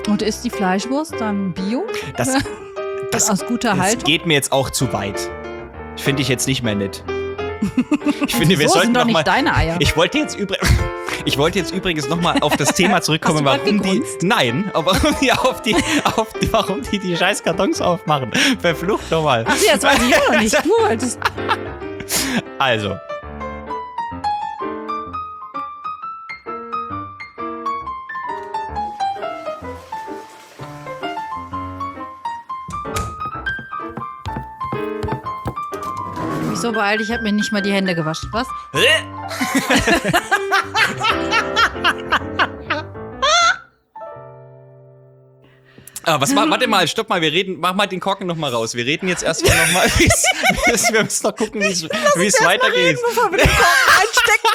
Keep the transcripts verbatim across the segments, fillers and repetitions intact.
Und ist die Fleischwurst dann Bio? Das, das, aus guter das Haltung? geht mir jetzt auch zu weit. Finde ich jetzt nicht mehr nett. Ich finde, wir so sollten sind doch noch nicht mal, deine Eier. Ich wollte jetzt übrigens, ich wollte jetzt übrigens noch mal auf das Thema zurückkommen, Hast du warum grad die, gegrunzt? nein, aber warum die auf die, auf die, warum die die scheiß Kartons aufmachen. Verflucht nochmal. Ach, jetzt weiß ich auch noch nicht. Du wolltest. Also. Wieso beeilt? Ich habe mir nicht mal die Hände gewaschen. Was? Ah, was mal, warte mal, stopp mal, wir reden, mach mal den Korken noch mal raus. Wir reden jetzt erstmal noch mal, wie's, wie's, wir müssen noch gucken, wie es weitergeht. Bevor wir den Korken einstecken.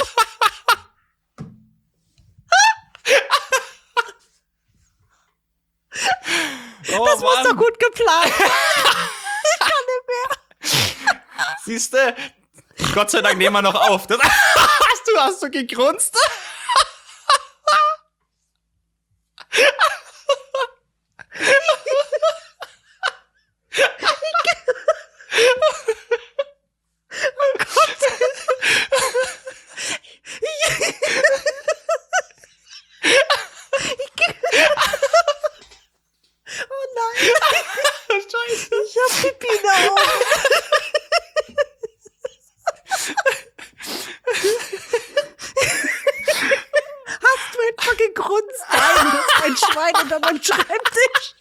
Oh, Das war Mann. doch gut geplant. Ich kann nicht mehr. Siehst du? Gott sei Dank nehmen wir noch auf. Das, hast du, hast du gegrunzt? Oh nein. Scheiße. Ich hab Pipi in der Augen. Hast du etwa gegrunzt? Nein, das ist ein Schwein unter meinem Schreibtisch.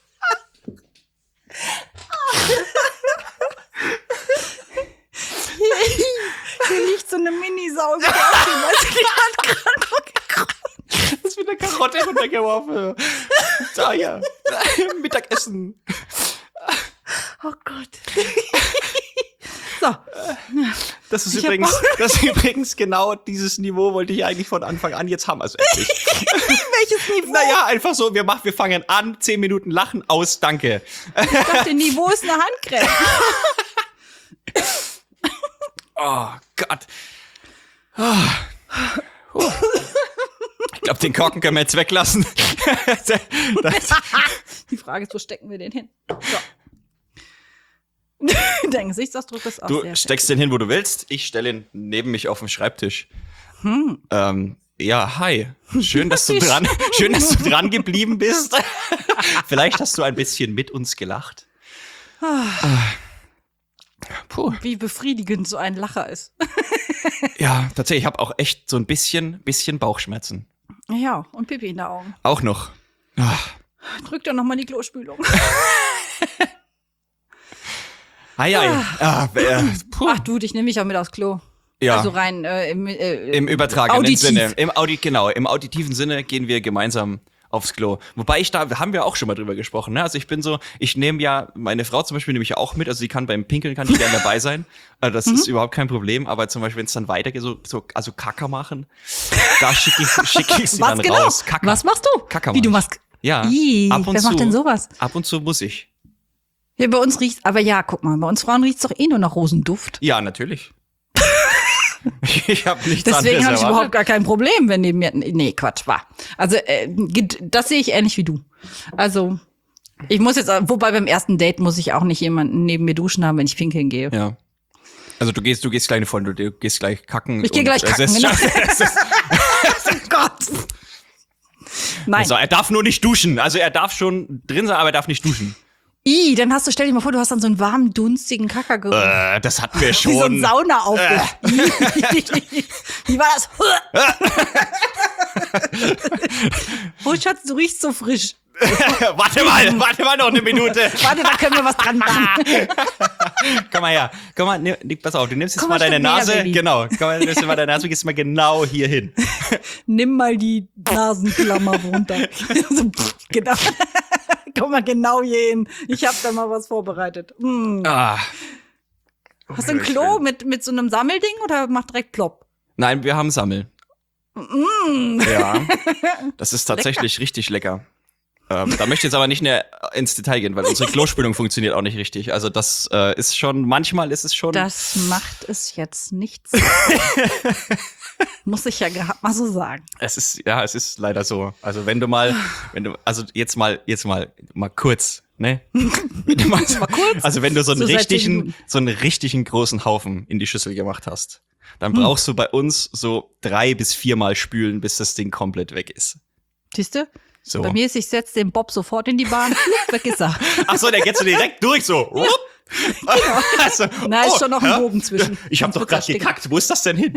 Hier, hier liegt so eine Minisau im Korken, weil sie hat gerade noch gegrunzt. Das ist mit der Karotte runtergeworfen. Da, ja. Mittagessen. Oh Gott. So. Das ist, Ich hab übrigens, auch- das ist übrigens genau dieses Niveau, wollte ich eigentlich von Anfang an jetzt haben. Also endlich. Welches Niveau? Naja, einfach so, wir, machen, wir fangen an, zehn Minuten lachen, aus, danke. Ich dachte, Niveau ist eine Handcreme. Oh Gott. Ah. Puh. Ich glaube, den Korken können wir jetzt weglassen. Das- Die Frage ist, wo stecken wir den hin? So. Dein Gesichtsausdruck ist auch Du sehr steckst den hin, wo du willst. Ich stelle ihn neben mich auf den Schreibtisch. Hm. Ähm, ja, hi. Schön, dass du dran, schön, dass du dran geblieben bist. Vielleicht hast du ein bisschen mit uns gelacht. Puh. Wie befriedigend so ein Lacher ist. Ja, tatsächlich, ich habe auch echt so ein bisschen, bisschen Bauchschmerzen. Ja, und Pipi in den Augen. Auch noch. Ah. Drück doch nochmal die Klospülung. Ei, ei. Ah, äh, puh. Ach du, dich nehme ich auch mit aufs Klo. Ja. Also rein äh, im, äh, Im übertragenen auditiv. Sinne. Im Audi, genau, im auditiven Sinne gehen wir gemeinsam aufs Klo. Wobei ich da, haben wir auch schon mal drüber gesprochen, ne? Also ich bin so, ich nehme ja, meine Frau zum Beispiel nehme ich ja auch mit, also sie kann beim Pinkeln, kann die gerne dabei sein. Also das Mhm. ist überhaupt kein Problem, aber zum Beispiel, wenn es dann weitergeht, so, so, also Kacker machen, da schicke ich, schicke ich sie Was dann genau? raus. Kacker. Was machst du? Kacker Wie, du mach ich. machst... Ja, Ih, ab und wer zu. macht denn sowas? Ab und zu muss ich. Ja, bei uns riecht's, aber ja, guck mal, bei uns Frauen riecht's doch eh nur nach Rosenduft. Ja, natürlich. Ich habe nichts Deswegen anderes habe ich erwartet. überhaupt gar kein Problem, wenn neben mir. Nee, Quatsch, war. Also, äh, das sehe ich ähnlich wie du. Also, ich muss jetzt, wobei beim ersten Date muss ich auch nicht jemanden neben mir duschen haben, wenn ich pinkeln gehe. Ja. Also du gehst, du gehst gleich eine Freundin, du gehst gleich kacken. Ich gehe und gleich es kacken, ist- genau. es ist- Oh Gott. Nein. Also er darf nur nicht duschen. Also er darf schon drin sein, aber er darf nicht duschen. I, dann hast du, stell dir mal vor, du hast dann so einen warmen, dunstigen Kackergeruch. Äh, das hatten wir Wie so ein schon. Sauna aufge. Wie war das? Oh, Schatz, du riechst so frisch. Warte mal, warte mal noch eine Minute. Warte, da können wir was dran machen. Komm mal her. Komm mal, nimm, nimm- pass auf, du nimmst jetzt Komm mal mal ein deine Stück näher, Nase. Baby. Genau. Komm mal, nimmst du mal deine Nase, gehst mal genau hier hin. Nimm mal die Nasenklammer runter. So, pff, genau. Komm mal genau hier hin. Ich hab da mal was vorbereitet. Hm. Ah. Hast du ein Klo mit, mit so einem Sammelding oder mach direkt plopp? Nein, wir haben Sammel. Mm. Ja. Das ist tatsächlich richtig lecker. Ähm, da möchte ich jetzt aber nicht näher ins Detail gehen, weil unsere Klospülung funktioniert auch nicht richtig. Also das äh, ist schon, manchmal ist es schon. Das macht es jetzt nichts. Muss ich ja gehabt mal so sagen. Es ist, ja, es ist leider so. Also wenn du mal, wenn du, also jetzt mal, jetzt mal, mal kurz, ne? Wenn du mal, so, Mal kurz? Also wenn du so einen So seit zehn richtigen, Minuten. so einen richtigen großen Haufen in die Schüssel gemacht hast, dann brauchst du bei uns so drei bis viermal spülen, bis das Ding komplett weg ist. Siehst du? So. Bei mir ist, ich setze den Bob sofort in die Bahn, flup, weg ist er. Ach so, der geht so direkt durch, so. Genau. Also, Na, ist oh, schon noch ein ja? Bogen zwischen. Ich habe Sonst doch gerade wird's ersticken. gekackt. Wo ist das denn hin?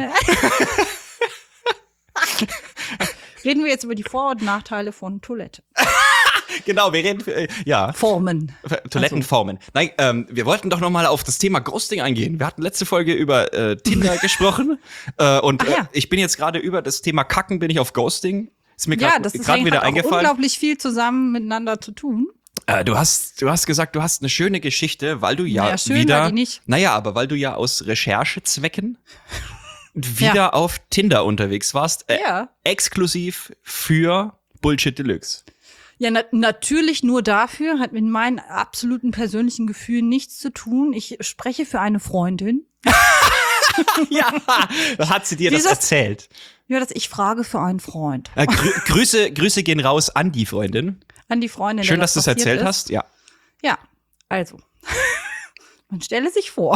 Reden wir jetzt über die Vor- und Nachteile von Toilette. Genau, wir reden, äh, ja. Formen. Toilettenformen. Nein, ähm, wir wollten doch noch mal auf das Thema Ghosting eingehen. Wir hatten letzte Folge über äh, Tinder gesprochen äh, und Ach ja. äh, ich bin jetzt gerade über das Thema Kacken, bin ich auf Ghosting. Ist mir Ja, gerade das ist gerade wieder hat auch eingefallen. unglaublich viel zusammen miteinander zu tun. Äh, du hast, du hast gesagt, du hast eine schöne Geschichte, weil du ja Naja, schön wieder, war die nicht. naja, aber weil du ja aus Recherchezwecken wieder Ja. auf Tinder unterwegs warst, äh, Ja. exklusiv für Bullshit Deluxe. Ja, na natürlich nur dafür, hat mit meinen absoluten persönlichen Gefühlen nichts zu tun. Ich spreche für eine Freundin. Ja, hat sie dir das Dieses- erzählt? Ja, dass ich frage für einen Freund. Äh, grü Grüße, Grüße gehen raus an die Freundin. An die Freundin. Schön, der dass du es passiert erzählt ist. hast. Ja. Ja, also. Man stelle sich vor.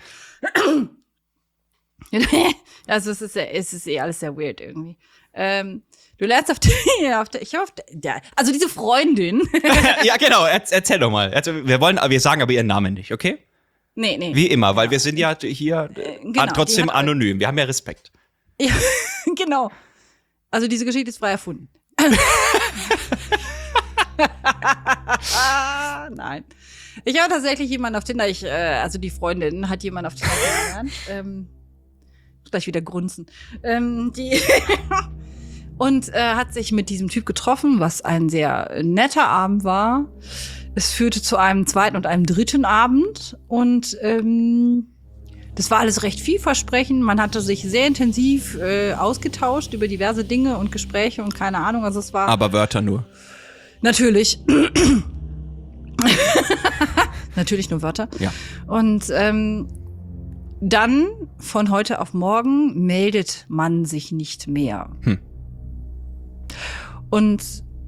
Also es ist, ja- es ist eh alles sehr weird irgendwie. Ähm, du lernst auf der, auf der ich hoffe, ja, also diese Freundin. Ja, genau. Er erzähl doch mal. Erzähl, wir wollen, wir sagen aber ihren Namen nicht, okay? nee, nee. Wie immer, weil wir sind ja hier äh, genau, trotzdem die hat- anonym. Wir haben ja Respekt. Ja, genau. Also diese Geschichte ist frei erfunden. Nein. Ich habe tatsächlich jemanden auf Tinder, ich, äh, also die Freundin hat jemanden auf Tinder kennengelernt. Ähm, muss gleich wieder grunzen. Ähm, die und äh, hat sich mit diesem Typ getroffen, was ein sehr netter Abend war. Es führte zu einem zweiten und einem dritten Abend und ähm, das war alles recht vielversprechend. Man hatte sich sehr intensiv äh, ausgetauscht über diverse Dinge und Gespräche und keine Ahnung. Also es war Aber Wörter nur. natürlich natürlich nur Wörter. Ja. Und ähm, dann von heute auf morgen meldet man sich nicht mehr. Hm. Und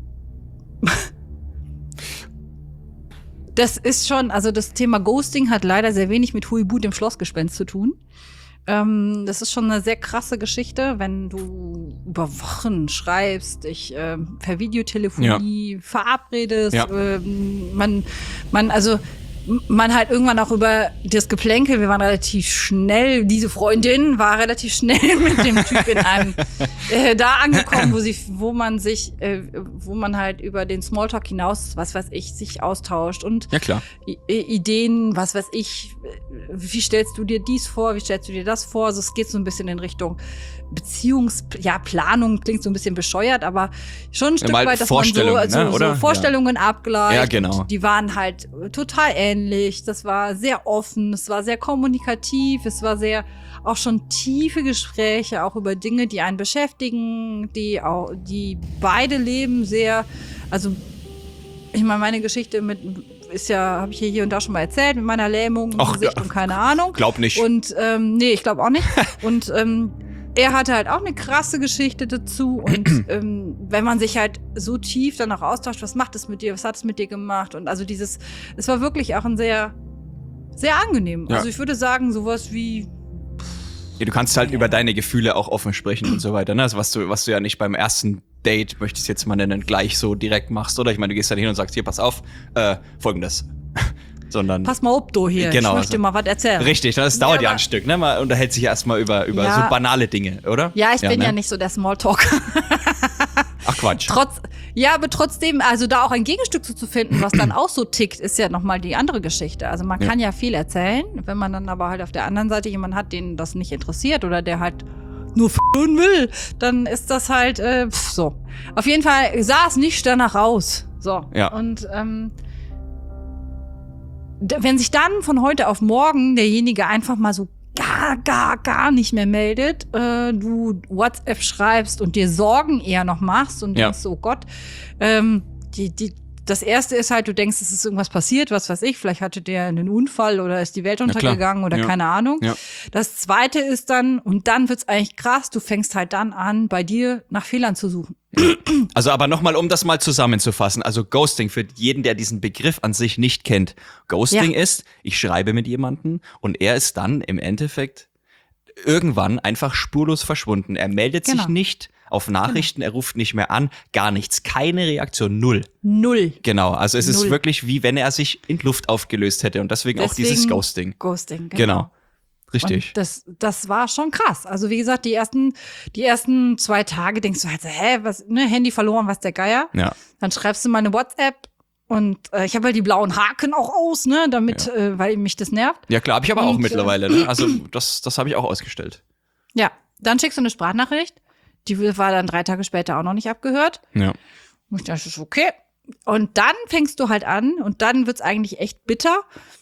das ist schon, also das Thema Ghosting hat leider sehr wenig mit Huibut im Schlossgespenst zu tun. Ähm, das ist schon eine sehr krasse Geschichte, wenn du über Wochen schreibst, dich ähm, per Videotelefonie verabredest, Ja. ähm, man, man, also m- man halt irgendwann auch über das Geplänkel, wir waren relativ schnell, diese Freundin war relativ schnell mit dem Typ in einem äh, da angekommen, wo sie, wo man sich, äh, wo man halt über den Smalltalk hinaus, was weiß ich, sich austauscht und Ja, klar. I Ideen, was weiß ich, wie stellst du dir dies vor, wie stellst du dir das vor? Also es geht so ein bisschen in Richtung Beziehungs, ja, Planung klingt so ein bisschen bescheuert, aber schon ein Stück mal weit, dass man so, Vorstellungen, also, ne, oder? so Vorstellungen abgleicht. Ja, genau. Und die waren halt total ähnlich. Das war sehr offen, es war sehr kommunikativ, es war sehr auch schon tiefe Gespräche, auch über Dinge, die einen beschäftigen, die auch, die beide leben sehr, also ich meine, meine Geschichte mit ist ja, habe ich hier, hier und da schon mal erzählt, mit meiner Lähmung im Ach, Gesicht ja. und keine Ahnung. Glaub nicht. Und ähm, nee, ich glaube auch nicht. Und ähm, er hatte halt auch eine krasse Geschichte dazu. Und ähm, wenn man sich halt so tief dann auch austauscht, was macht es mit dir, was hat es mit dir gemacht? Und also dieses, es war wirklich auch ein sehr, sehr angenehm. Ja. Also ich würde sagen, sowas wie Ja, du kannst halt über deine Gefühle auch offen sprechen und so weiter, ne? Also was du, was du ja nicht beim ersten Date, möchte ich es jetzt mal nennen, gleich so direkt machst, oder? Ich meine, du gehst dann hin und sagst, hier, pass auf, äh, folgendes. Sondern. pass mal ob du hier, Genau, ich möchte also- mal was erzählen. Richtig, das dauert ja, aber- ein Stück, ne? Man unterhält sich ja erstmal über, über Ja. so banale Dinge, oder? Ja, ich bin ne? ja nicht so der Smalltalker. Ach Quatsch. Trotz, ja, aber trotzdem, also da auch ein Gegenstück zu, zu finden, was dann auch so tickt, ist ja nochmal die andere Geschichte. Also man Ja. kann ja viel erzählen, wenn man dann aber halt auf der anderen Seite jemanden hat, den das nicht interessiert oder der halt nur f***en will, dann ist das halt äh, pf, so. Auf jeden Fall sah es nicht danach aus. So. Ja. Und ähm, d- wenn sich dann von heute auf morgen derjenige einfach mal so gar, gar, gar nicht mehr meldet, äh, du WhatsApp schreibst und dir Sorgen eher noch machst und Ja. denkst, oh Gott, ähm, die, die das erste ist halt, du denkst, es ist irgendwas passiert, was weiß ich, vielleicht hatte der einen Unfall oder ist die Welt untergegangen oder ja. keine Ahnung. Ja. Das zweite ist dann, und dann wird's eigentlich krass, du fängst halt dann an, bei dir nach Fehlern zu suchen. Also aber nochmal, um das mal zusammenzufassen, also Ghosting für jeden, der diesen Begriff an sich nicht kennt. Ghosting Ja. ist, ich schreibe mit jemandem und er ist dann im Endeffekt irgendwann einfach spurlos verschwunden. Er meldet Genau. sich nicht auf Nachrichten, er ruft nicht mehr an, gar nichts, keine Reaktion, null. Null. Genau, also es ist Null. wirklich wie wenn er sich in Luft aufgelöst hätte und deswegen, auch dieses Deswegen Ghosting. Ghosting, genau. Genau, richtig. Und das, das war schon krass. Also wie gesagt, die ersten, die ersten zwei Tage denkst du halt so, hä, was, ne, Handy verloren, was der Geier. Ja. Dann schreibst du mal eine WhatsApp und äh, ich habe halt die blauen Haken auch aus, ne, damit, Ja. äh, weil mich das nervt. Ja klar, habe ich aber auch Und, mittlerweile. Ne? Also das, das habe ich auch ausgestellt. Ja, dann schickst du eine Sprachnachricht. Die war dann drei Tage später auch noch nicht abgehört. Ja. Und ich dachte, das ist okay. Und dann fängst du halt an und dann wird's eigentlich echt bitter,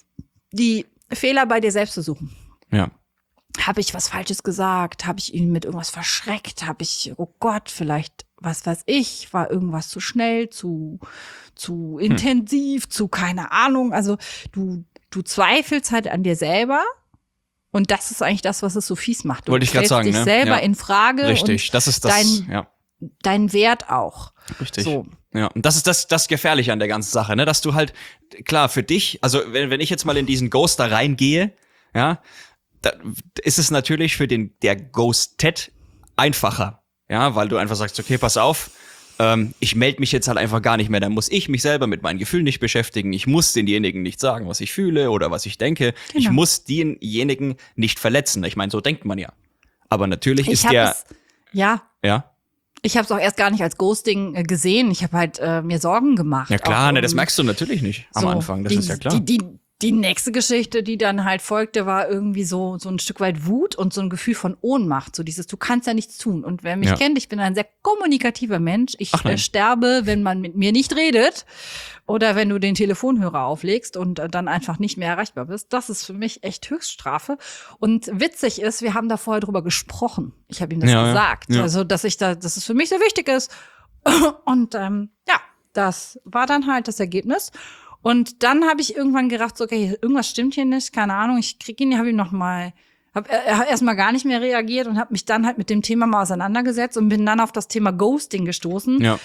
die Fehler bei dir selbst zu suchen. Ja. Habe ich was Falsches gesagt? Habe ich ihn mit irgendwas verschreckt? Habe ich, oh Gott, vielleicht, was weiß ich, war irgendwas zu schnell, zu, zu intensiv, hm. zu keine Ahnung. Also du, du zweifelst halt an dir selber. Und das ist eigentlich das, was es so fies macht. Du Wollte ich gerade sagen, dich ne? selber Ja. in Frage. Richtig, und das ist das, dein, ja. dein Wert auch. Richtig. So. Ja, und das ist das, das Gefährliche an der ganzen Sache, ne? Dass du halt, klar, für dich, also wenn, wenn ich jetzt mal in diesen Ghost da reingehe, ja, da ist es natürlich für den, der ghostet einfacher, ja, weil du einfach sagst, okay, pass auf, ähm, ich melde mich jetzt halt einfach gar nicht mehr, dann muss ich mich selber mit meinen Gefühlen nicht beschäftigen, ich muss denjenigen nicht sagen, was ich fühle oder was ich denke, Genau. ich muss denjenigen nicht verletzen. Ich meine, so denkt man ja. Aber natürlich Ich ist hab der, es, ja, ja, ich habe es auch erst gar nicht als Ghosting äh, gesehen. Ich habe halt äh, mir Sorgen gemacht. ja klar, auch, ne, das um, merkst du natürlich nicht am so, Anfang, das die, ist ja klar. Die, die, die nächste Geschichte, die dann halt folgte, war irgendwie so so ein Stück weit Wut und so ein Gefühl von Ohnmacht. So dieses, du kannst ja nichts tun. Und wer mich Ja. kennt, ich bin ein sehr kommunikativer Mensch. Ich Ach nein. äh, sterbe, wenn man mit mir nicht redet oder wenn du den Telefonhörer auflegst und äh, dann einfach nicht mehr erreichbar bist. Das ist für mich echt Höchststrafe. Und witzig ist, wir haben da vorher drüber gesprochen. Ich habe ihm das Ja, ja. gesagt. Ja. Also, dass ich da, dass es für mich sehr wichtig ist. Und ähm, ja, das war dann halt das Ergebnis. Und dann habe ich irgendwann gedacht, so, okay, irgendwas stimmt hier nicht, keine Ahnung, ich krieg ihn, habe ihm noch mal, habe erstmal gar nicht mehr reagiert und habe mich dann halt mit dem Thema mal auseinandergesetzt und bin dann auf das Thema Ghosting gestoßen. Ja.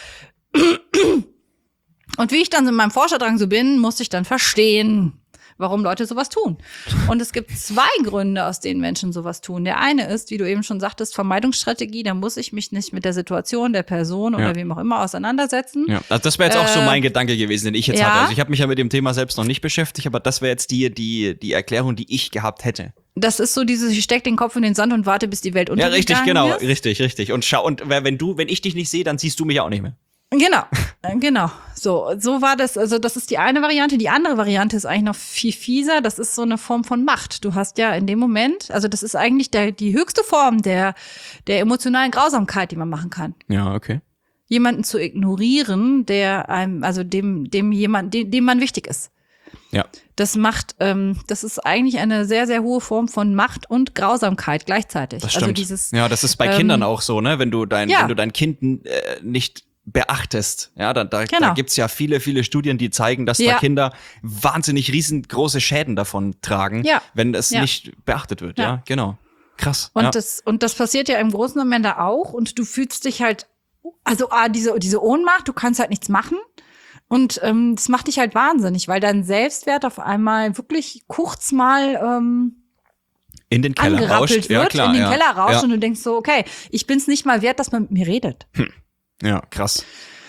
Und wie ich dann in meinem Forscherdrang so bin, musste ich dann verstehen, warum Leute sowas tun. Und es gibt zwei Gründe, aus denen Menschen sowas tun. Der eine ist, wie du eben schon sagtest, Vermeidungsstrategie. Da muss ich mich nicht mit der Situation der Person oder Ja. wem auch immer auseinandersetzen. Ja, also das wäre jetzt auch so Äh, mein Gedanke gewesen, den ich jetzt ja. hatte. Also ich habe mich ja mit dem Thema selbst noch nicht beschäftigt, aber das wäre jetzt die, die, die Erklärung, die ich gehabt hätte. Das ist so dieses, ich steck den Kopf in den Sand und warte, bis die Welt Ja, untergegangen richtig, genau, ist. richtig, richtig. Und schau, und wenn du, wenn ich dich nicht sehe, dann siehst du mich ja auch nicht mehr. Genau, äh, genau. So, so war das. Also das ist die eine Variante. Die andere Variante ist eigentlich noch viel fieser. Das ist so eine Form von Macht. Du hast ja in dem Moment, also das ist eigentlich der, die höchste Form der, der emotionalen Grausamkeit, die man machen kann. Ja, okay. Jemanden zu ignorieren, der einem, also dem, dem jemand, dem, dem man wichtig ist. Ja. Das macht, ähm, das ist eigentlich eine sehr, sehr hohe Form von Macht und Grausamkeit gleichzeitig. Das stimmt. Also dieses, ja, das ist bei ähm, Kindern auch so, ne? Wenn du dein, ja. wenn du dein Kind äh, nicht beachtest, ja, da, da, Genau. da gibt's ja viele, viele Studien, die zeigen, dass Ja. da Kinder wahnsinnig riesengroße Schäden davon tragen, Ja. wenn es Ja. nicht beachtet wird, ja, Ja. genau. Krass. Und ja. das, und das passiert ja im Großen und Ganzen auch. Und du fühlst dich halt, also ah, diese, diese Ohnmacht, du kannst halt nichts machen. Und ähm, das macht dich halt wahnsinnig, weil dein Selbstwert auf einmal wirklich kurz mal ähm, in den Keller angerappelt rauscht. wird, Ja, klar, in den ja. Keller rauscht ja. und du denkst so, okay, ich bin's nicht mal wert, dass man mit mir redet. Ja, krass.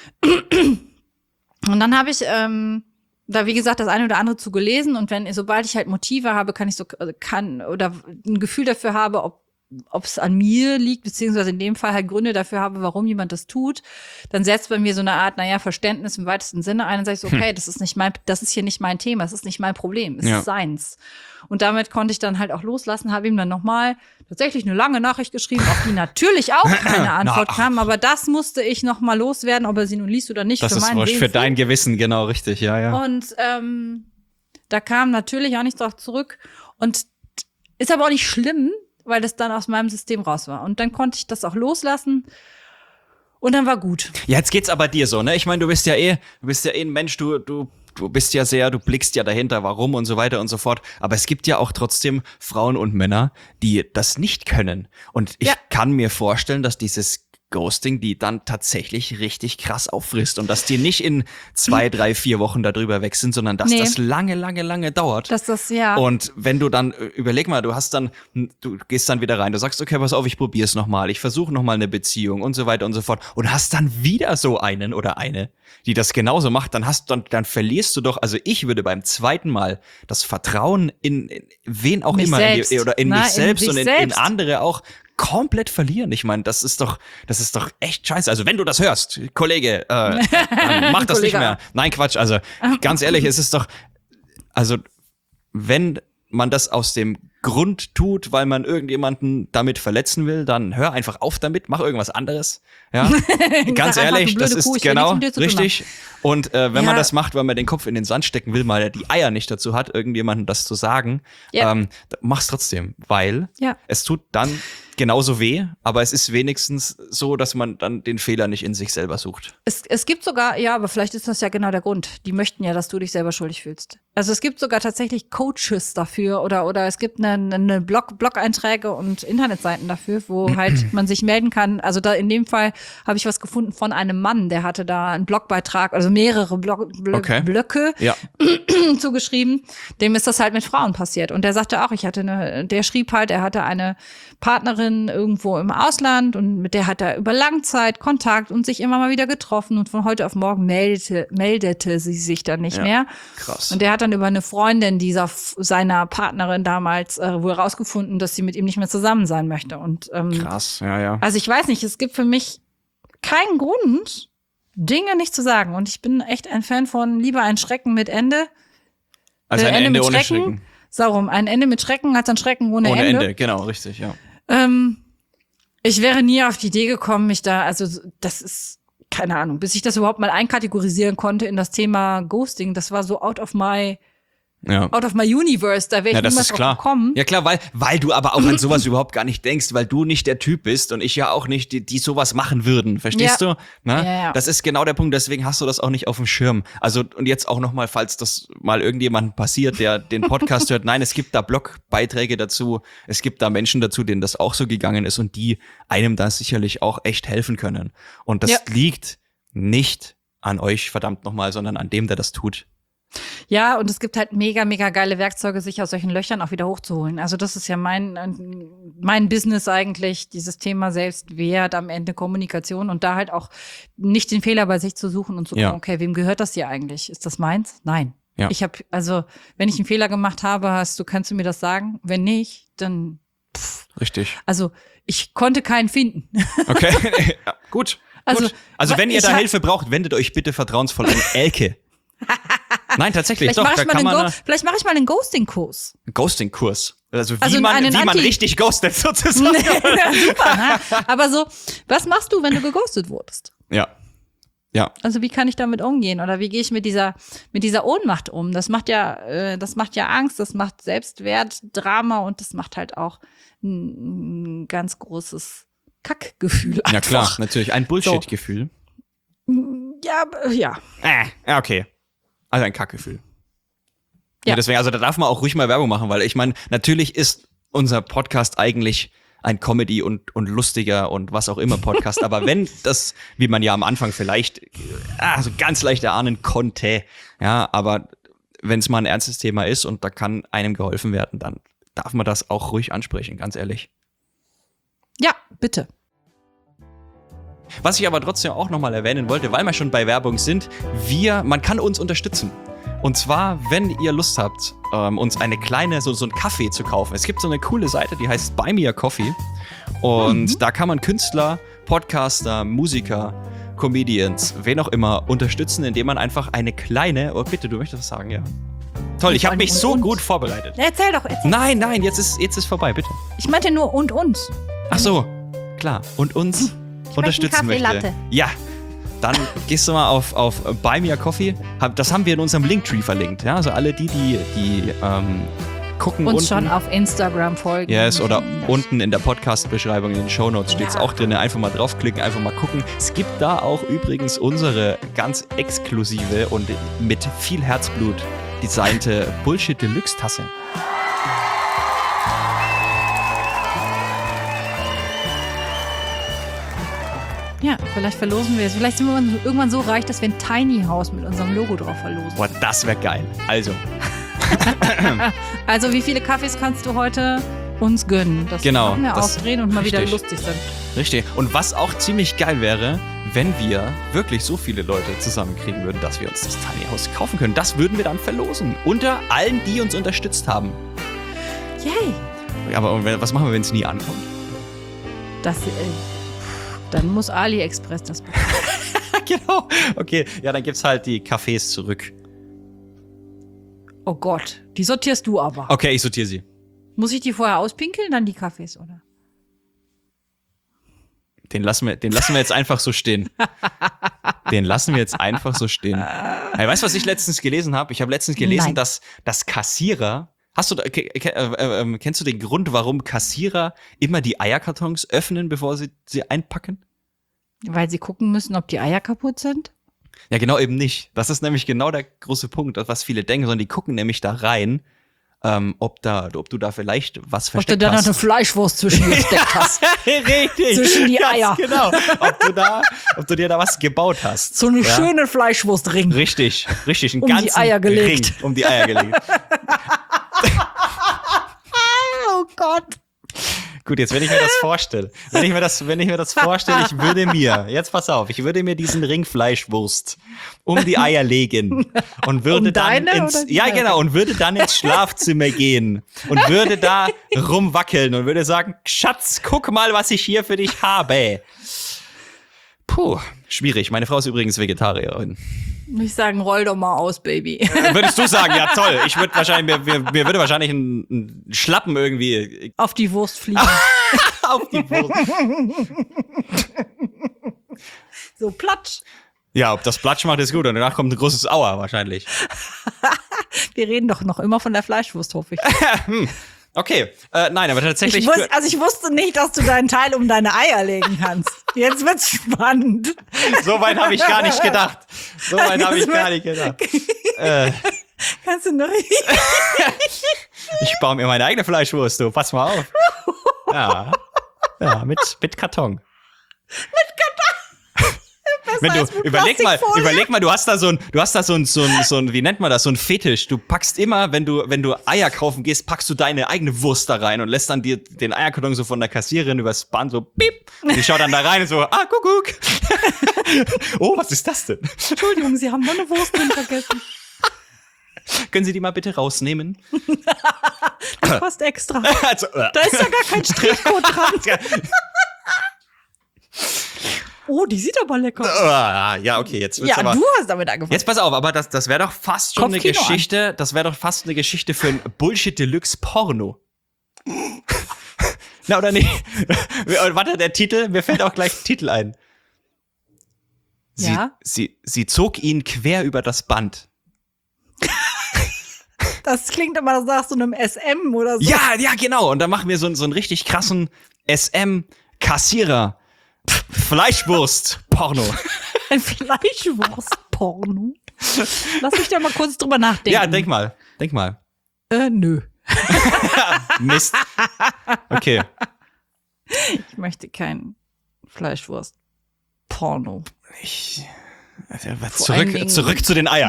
Und dann habe ich ähm, da, wie gesagt, das eine oder andere zu gelesen. Und wenn, sobald ich halt Motive habe, kann ich so, kann, oder ein Gefühl dafür habe, ob ob es an mir liegt, beziehungsweise in dem Fall halt Gründe dafür habe, warum jemand das tut, dann setzt bei mir so eine Art, naja, Verständnis im weitesten Sinne ein und sage ich so, okay, das ist nicht mein, das ist hier nicht mein Thema, das ist nicht mein Problem, es Ja. ist seins. Und damit konnte ich dann halt auch loslassen, habe ihm dann nochmal tatsächlich eine lange Nachricht geschrieben, auf die natürlich auch keine Antwort Na, kam, aber das musste ich nochmal loswerden, ob er sie nun liest oder nicht. Das für ist meinen wurscht, für Seelenfrieden. dein Gewissen, genau, richtig, ja, ja. Und ähm, da kam natürlich auch nichts drauf zurück. Und ist aber auch nicht schlimm, weil das dann aus meinem System raus war. Und dann konnte ich das auch loslassen. Und dann war gut. Ja, jetzt geht's aber dir so, ne? Ich meine, du bist ja eh, du bist ja eh ein Mensch, du, du, du bist ja sehr, du blickst ja dahinter, warum und so weiter und so fort. Aber es gibt ja auch trotzdem Frauen und Männer, die das nicht können. Und ich Ja. kann mir vorstellen, dass dieses Ghosting die dann tatsächlich richtig krass auffrisst und dass die nicht in zwei, drei, vier Wochen darüber weg sind, sondern dass Nee. das lange, lange, lange dauert. Dass das, ja. Und wenn du dann, äh, überleg mal, du hast dann, du gehst dann wieder rein, du sagst, okay, pass auf, ich probier's nochmal, ich versuche nochmal eine Beziehung und so weiter und so fort und hast dann wieder so einen oder eine, die das genauso macht, dann hast dann, dann verlierst du doch, also ich würde beim zweiten Mal das Vertrauen in, in wen auch Mich immer, in selbst. die, oder in Na, mich in selbst sich und in, in selbst. andere auch komplett verlieren. Ich meine, das ist doch, das ist doch echt scheiße. Also wenn du das hörst, Kollege, äh, dann mach das nicht Kollege. mehr. Nein, Quatsch. Also ganz ehrlich, es ist doch, also wenn man das aus dem Grund tut, weil man irgendjemanden damit verletzen will, dann hör einfach auf damit, mach irgendwas anderes. Ja, ganz Sag einfach, ehrlich, du das blöde ist Kuh, ich will genau nichts mit dir zu tun richtig. Und äh, wenn Ja. man das macht, weil man den Kopf in den Sand stecken will, weil er die Eier nicht dazu hat, irgendjemandem das zu sagen, Ja. ähm, mach's trotzdem, weil Ja. es tut dann genauso weh, aber es ist wenigstens so, dass man dann den Fehler nicht in sich selber sucht. Es, es gibt sogar, ja, aber vielleicht ist das ja genau der Grund. Die möchten ja, dass du dich selber schuldig fühlst. Also es gibt sogar tatsächlich Coaches dafür oder oder es gibt eine, eine Blog, Blog-Einträge und Internetseiten dafür, wo halt man sich melden kann. Also da in dem Fall habe ich was gefunden von einem Mann, der hatte da einen Blogbeitrag, also mehrere Blog, Blö Okay. Blöcke Ja. zugeschrieben. Dem ist das halt mit Frauen passiert. Und der sagte auch, ich hatte eine, der schrieb halt, er hatte eine Partnerin irgendwo im Ausland und mit der hat er über Langzeit Kontakt und sich immer mal wieder getroffen und von heute auf morgen meldete, meldete sie sich dann nicht Ja. mehr. Krass. Und der hat dann über eine Freundin dieser seiner Partnerin damals äh, wohl rausgefunden, dass sie mit ihm nicht mehr zusammen sein möchte. Und ähm, Krass, ja, ja. also ich weiß nicht, es gibt für mich keinen Grund, Dinge nicht zu sagen. Und ich bin echt ein Fan von lieber ein Schrecken mit Ende. Also äh, ein Ende Ende mit ohne Schrecken. Schrecken. So rum, ein Ende mit Schrecken als ein Schrecken ohne, Ohne Ende. Ende, genau, richtig, ja. Ähm, ich wäre nie auf die Idee gekommen, mich da, also das ist, keine Ahnung, bis ich das überhaupt mal einkategorisieren konnte in das Thema Ghosting, das war so out of my, Ja. out of my universe, da wäre ich Ja, das niemals ist klar. drauf gekommen. Ja klar, weil, weil du aber auch an sowas überhaupt gar nicht denkst, weil du nicht der Typ bist und ich ja auch nicht, die, die sowas machen würden. Verstehst Ja. du? Ne? Ja, ja. Das ist genau der Punkt, deswegen hast du das auch nicht auf dem Schirm. Also, und jetzt auch nochmal, falls das mal irgendjemandem passiert, der den Podcast hört, nein, es gibt da Blogbeiträge dazu, es gibt da Menschen dazu, denen das auch so gegangen ist und die einem da sicherlich auch echt helfen können. Und das Ja. liegt nicht an euch, verdammt nochmal, sondern an dem, der das tut. Ja, und es gibt halt mega, mega geile Werkzeuge, sich aus solchen Löchern auch wieder hochzuholen. Also das ist ja mein, mein Business eigentlich, dieses Thema Selbstwert, am Ende Kommunikation und da halt auch nicht den Fehler bei sich zu suchen und zu gucken, Ja. okay, wem gehört das hier eigentlich? Ist das meins? Nein. Ja. Ich habe, also wenn ich einen Fehler gemacht habe, hast du, kannst du mir das sagen? Wenn nicht, dann, pff, Richtig. also ich konnte keinen finden. Okay, ja, gut. Also, gut. Also wenn ihr ich da hab- Hilfe braucht, wendet euch bitte vertrauensvoll an Elke. Nein, tatsächlich, Vielleicht doch, mache da ich, mal kann einen man Go- vielleicht mach ich mal einen Ghosting-Kurs. einen Ghosting-Kurs. Also wie Also man, einen wie man Anti- richtig ghostet sozusagen. Ja, super, ne? Aber so, was machst du, wenn du geghostet wurdest? Ja. Ja. Also wie kann ich damit umgehen oder wie gehe ich mit dieser mit dieser Ohnmacht um? Das macht ja äh, das macht ja Angst, das macht Selbstwert, Drama und das macht halt auch ein, ein ganz großes Kackgefühl. Ja, klar, einfach. natürlich. Ein Bullshit-Gefühl. Ja, aber- ja. Äh, ja, okay. Also ein Kackgefühl. Ja. Ja. Deswegen, also da darf man auch ruhig mal Werbung machen, weil ich meine, natürlich ist unser Podcast eigentlich ein Comedy- und, und lustiger und was auch immer Podcast. Aber wenn das, wie man ja am Anfang vielleicht ah, so ganz leicht erahnen konnte, ja, aber wenn es mal ein ernstes Thema ist und da kann einem geholfen werden, dann darf man das auch ruhig ansprechen, ganz ehrlich. Ja, bitte. Was ich aber trotzdem auch nochmal erwähnen wollte, weil wir schon bei Werbung sind, wir, man kann uns unterstützen. Und zwar, wenn ihr Lust habt, ähm, uns eine kleine, so, so einen Kaffee zu kaufen. Es gibt so eine coole Seite, die heißt Buy Me a Coffee. Und Mhm. da kann man Künstler, Podcaster, Musiker, Comedians, wen auch immer, unterstützen, indem man einfach eine kleine, oh bitte, du möchtest was sagen, ja. Toll, ich habe mich Und, so und. gut vorbereitet. Erzähl doch, erzähl. Nein, nein, jetzt ist, jetzt ist vorbei, bitte. Ich meinte nur und und. Ach so, klar. Und uns unterstützen Kaffee möchte. Latte. Ja, dann gehst du mal auf, auf Buy Me a Coffee. Hab- Das haben wir in unserem Linktree verlinkt. Ja? Also alle die, die, die ähm, gucken Uns unten. schon auf Instagram folgen. Yes, oder Das- unten in der Podcast-Beschreibung in den Shownotes steht es Ja. auch drin. Einfach mal draufklicken, einfach mal gucken. Es gibt da auch übrigens unsere ganz exklusive und mit viel Herzblut designte Bullshit Deluxe Tasse. Ja, vielleicht verlosen wir es. Vielleicht sind wir irgendwann so reich, dass wir ein Tiny House mit unserem Logo drauf verlosen. Boah, das wäre geil. Also, Also, wie viele Kaffees kannst du heute uns gönnen? Dass Genau, wir noch mehr das- aufdrehen und mal wieder richtig. lustig sind. richtig. Und was auch ziemlich geil wäre, wenn wir wirklich so viele Leute zusammenkriegen würden, dass wir uns das Tiny House kaufen können. Das würden wir dann verlosen. Unter allen, die uns unterstützt haben. Yay! Aber was machen wir, wenn es nie ankommt? Das, äh, dann muss AliExpress das bekommen. Genau. Okay, ja, dann gibt's halt die Cafés zurück. Oh Gott, die sortierst du aber. Okay, ich sortiere sie. Muss ich die vorher auspinkeln, dann die Kaffees, oder? Den lassen wir, den lassen wir jetzt einfach so stehen. Den lassen wir jetzt einfach so stehen. Hey, weißt du, was ich letztens gelesen habe? Ich habe letztens gelesen, Nein. dass, dass Kassierer. Hast du, da- ke- ke- äh, äh, kennst du den Grund, warum Kassierer immer die Eierkartons öffnen, bevor sie sie einpacken? Weil sie gucken müssen, ob die Eier kaputt sind? Ja, genau eben nicht. Das ist nämlich genau der große Punkt, was viele denken, sondern die gucken nämlich da rein, ähm, ob da, ob du da vielleicht was Ob du versteckt da noch hast. eine Fleischwurst zwischen gesteckt hast. Richtig. Zwischen die Ganz Eier. Genau. Ob du da, ob du dir da was gebaut hast. So eine Ja. schöne Fleischwurstring. Richtig, richtig. Einen Um die ganzen Eier gelegt. Ring um die Eier gelegt. Oh Gott. Gut, jetzt wenn ich mir das vorstelle, wenn ich mir das, wenn ich mir das vorstelle, ich würde mir, jetzt pass auf, ich würde mir diesen Ring Fleischwurst um die Eier legen und würde Um dann deine ins, oder die ja Eier? genau, und würde dann ins Schlafzimmer gehen und würde da rumwackeln und würde sagen, Schatz, guck mal, was ich hier für dich habe. Puh, schwierig. Meine Frau ist übrigens Vegetarierin. Ich sagen, roll doch mal aus, Baby. Würdest du sagen, ja toll. Ich würde wahrscheinlich, mir, mir, mir würde wahrscheinlich ein, ein Schlappen irgendwie Auf die Wurst fliegen. auf die Wurst. So platsch. Ja, ob das Platsch macht, ist gut. Und danach kommt ein großes Aua wahrscheinlich. Wir reden doch noch immer von der Fleischwurst, hoffe ich. Okay, äh, nein, aber tatsächlich. Ich wus- also ich wusste nicht, dass du deinen Teil um deine Eier legen kannst. Jetzt wird's spannend. So weit habe ich gar nicht gedacht. So weit habe ich gar nicht gedacht. Äh, Kannst du noch? ich baue mir meine eigene Fleischwurst, du. Pass mal auf. Ja, ja mit, mit Karton. Wenn du, als mit überleg mal, Plastikfolie. überleg mal, du hast da so ein, du hast da so ein, so ein, so ein, wie nennt man das, so ein Fetisch. Du packst immer, wenn du, wenn du Eier kaufen gehst, packst du deine eigene Wurst da rein und lässt dann dir den Eierkarton so von der Kassiererin übers Band so, piep. Und die schaut dann da rein und so, ah, Kuckuck. Oh, was ist das denn? Entschuldigung, Sie haben noch eine Wurst drin vergessen. Können Sie die mal bitte rausnehmen? Das kostet extra. Also, äh. Da ist ja gar kein Strichcode dran. Oh, die sieht aber lecker aus. Ah, ja, okay, jetzt wird's Ja, aber. du hast damit angefangen. Jetzt pass auf, aber das, das wäre doch fast schon eine Kopfkino an. Geschichte, das wäre doch fast eine Geschichte für ein Bullshit Deluxe Porno. Na, oder nicht? Warte, der Titel, mir fällt auch gleich ein Titel ein. Sie, Ja? sie, sie zog ihn quer über das Band. Das klingt immer nach so einem S M oder so. Ja, ja, genau. Und dann machen wir so, so einen richtig krassen S M-Kassierer. Fleischwurst-Porno. Ein Fleischwurst-Porno. Lass mich da mal kurz drüber nachdenken. Ja, denk mal. Denk mal. Äh, nö. Mist. Okay. Ich möchte kein Fleischwurst-Porno. Ich, also, allen zurück, Dingen- zurück zu den Eiern.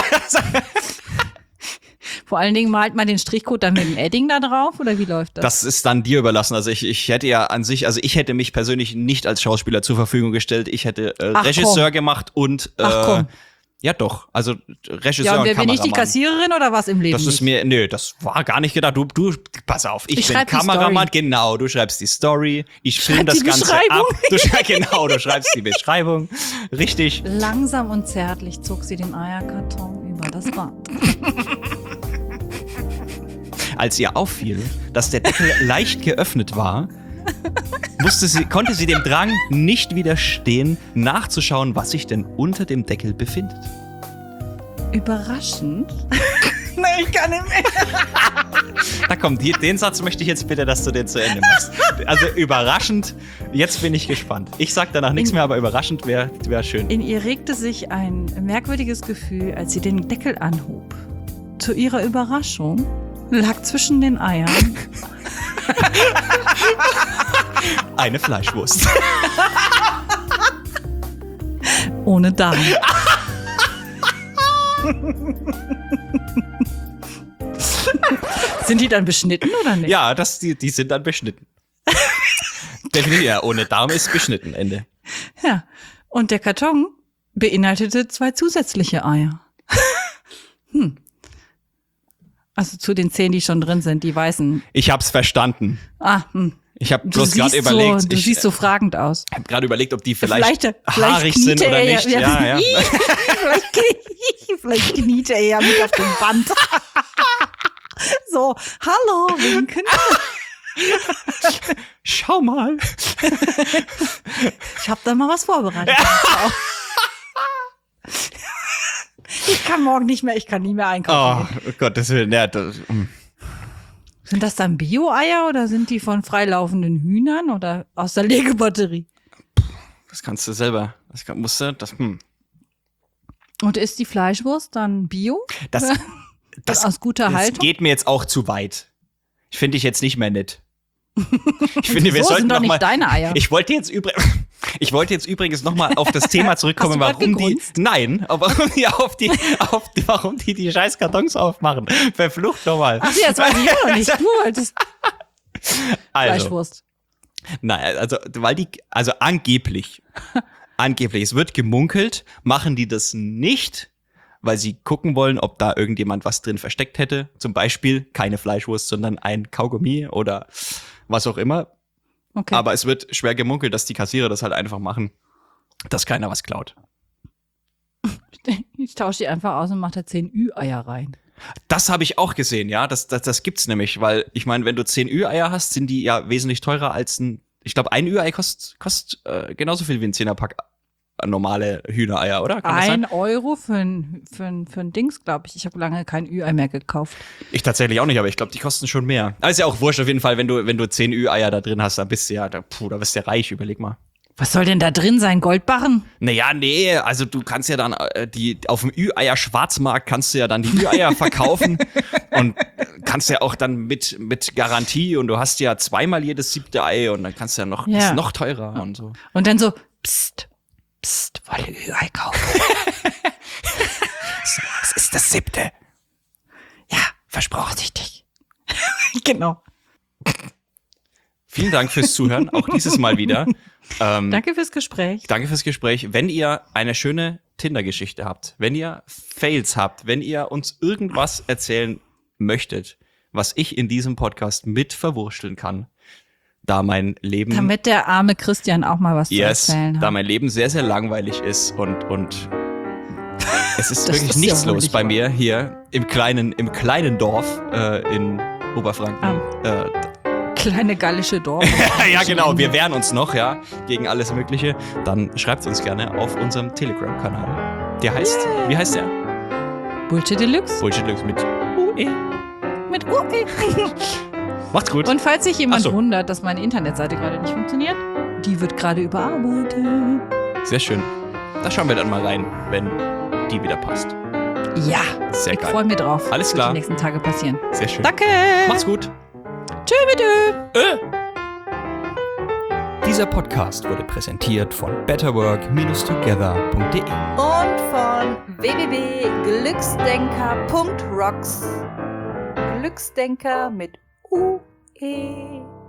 Vor allen Dingen malt man den Strichcode dann mit dem Edding da drauf oder wie läuft das? Das ist dann dir überlassen. Also ich, ich hätte ja an sich, also ich hätte mich persönlich nicht als Schauspieler zur Verfügung gestellt. Ich hätte äh, Ach, Regisseur komm. gemacht und äh, Ach, komm. ja doch, also Regisseur Ja, und und wer bin ich, die Kameramann. Kassiererin oder was im Leben? Das ist nicht? mir, nö, das war gar nicht gedacht. Du, du, pass auf, ich, Ich bin schreib die Kameramann, Story. genau, du schreibst die Story, ich film Schreib das die Ganze Beschreibung. ab. Du schreibst, genau, du schreibst die Beschreibung. Richtig. Langsam und zärtlich zog sie den Eierkarton über das Band. Als ihr auffiel, dass der Deckel leicht geöffnet war, musste sie, konnte sie dem Drang nicht widerstehen, nachzuschauen, was sich denn unter dem Deckel befindet. Überraschend? Nein, ich kann nicht mehr. Da kommt, hier, den Satz möchte ich jetzt bitte, dass du den zu Ende machst. Also überraschend, jetzt bin ich gespannt. Ich sag danach nichts mehr, aber überraschend wäre wär schön. In ihr regte sich ein merkwürdiges Gefühl, als sie den Deckel anhob. Zu ihrer Überraschung lag zwischen den Eiern eine Fleischwurst. ohne Darm. Sind die dann beschnitten oder nicht? Ja, das, die, die sind dann beschnitten. Definitiv, ja, ohne Darm ist beschnitten, Ende. Ja, und der Karton beinhaltete zwei zusätzliche Eier. hm. Also zu den zehn, die schon drin sind, die weißen. Ich hab's verstanden. Ah, hm. Ich habe bloß gerade überlegt. So, du ich, siehst so fragend aus. Ich habe gerade überlegt, ob die vielleicht, vielleicht haarig vielleicht sind oder er nicht. Ja, ja, ja. vielleicht, vielleicht kniete er ja mit auf dem Band. So, hallo, winken. Schau mal. Ich habe da mal was vorbereitet. Ich kann morgen nicht mehr, ich kann nie mehr einkaufen. Oh, oh Gott, das will ja, das, mm. Sind das dann Bio-Eier oder sind die von freilaufenden Hühnern oder aus der Legebatterie? Das kannst du selber. Das kann, musst du, das, hm. Und ist die Fleischwurst dann Bio? Das, das, aus guter das Haltung? geht mir jetzt auch zu weit. Ich finde ich jetzt nicht mehr nett. Ich finde, wir Wieso? sollten Sind doch noch nicht mal, deine Eier. Ich wollte jetzt übrigens, ich wollte jetzt übrigens noch mal auf das Thema zurückkommen, Hast du warum grad die, gegrunzt? nein, aber warum die auf die, auf die, warum die die scheiß Kartons aufmachen. Verflucht nochmal. Ach ja, das weiß ich auch noch nicht. Du wolltest Also, Fleischwurst. nein, also, weil die, also angeblich, angeblich, es wird gemunkelt, machen die das nicht, weil sie gucken wollen, ob da irgendjemand was drin versteckt hätte. Zum Beispiel keine Fleischwurst, sondern ein Kaugummi oder was auch immer. Okay. Aber es wird schwer gemunkelt, dass die Kassierer das halt einfach machen, dass keiner was klaut. Ich tausche die einfach aus und mache da zehn Ü-Eier rein. Das habe ich auch gesehen, ja. Das, das, das gibt's nämlich, weil ich meine, wenn du zehn Ü-Eier hast, sind die ja wesentlich teurer als ein. Ich glaube, ein Ü-Ei kostet kost, äh, genauso viel wie ein Zehnerpack normale Hühnereier, oder? Kann das Ein sein? Euro für ein, für ein, für ein Dings, glaube ich. Ich habe lange kein Ü-Ei mehr gekauft. Ich tatsächlich auch nicht, aber ich glaube, die kosten schon mehr. Aber ist ja auch wurscht auf jeden Fall, wenn du, wenn du zehn Ü-Eier da drin hast, dann bist du ja, da, puh, da bist du ja reich, überleg mal. Was soll denn da drin sein? Goldbarren? Naja, nee, also du kannst ja dann äh, die auf dem Ü-Eier-Schwarzmarkt kannst du ja dann die Ü-Eier verkaufen und kannst ja auch dann mit mit Garantie und du hast ja zweimal jedes siebte Ei und dann kannst du ja noch Ja. ist noch teurer und so. Und dann so, psst, psst, wollt ihr Ü-Ei kaufen? Es ist das siebte. Ja, versprochen vorsichtig. Genau. Vielen Dank fürs Zuhören, auch dieses Mal wieder. Ähm, Danke fürs Gespräch. Danke fürs Gespräch. Wenn ihr eine schöne Tinder-Geschichte habt, wenn ihr Fails habt, wenn ihr uns irgendwas erzählen möchtet, was ich in diesem Podcast mit verwursteln kann, da mein Leben, Damit der arme Christian auch mal was yes, zu erzählen da hat. mein Leben sehr, sehr langweilig ist und, und es ist Das wirklich ist ja nichts wohl los nicht bei wahr. mir hier im kleinen, im kleinen Dorf äh, in Oberfranken. Äh, Kleine gallische Dorf. ja, genau, wir wehren uns noch, ja, gegen alles Mögliche. Dann schreibt uns gerne auf unserem Telegram-Kanal. Der heißt, Yeah. wie heißt der? Bullshit Deluxe Bullshit Lux mit U E. mit U E. Macht's gut. Und falls sich jemand Ach so. wundert, dass meine Internetseite gerade nicht funktioniert, die wird gerade überarbeitet. Sehr schön. Da schauen wir dann mal rein, wenn die wieder passt. Ja, Sehr ich geil. freue mich drauf. Alles was klar. Die nächsten Tage passieren. Sehr schön. Danke. Macht's gut. Tschö, bitte. Äh. Dieser Podcast wurde präsentiert von betterwork Bindestrich together Punkt de. Und von w w w punkt glücksdenker punkt rocks. Glücksdenker mit U E.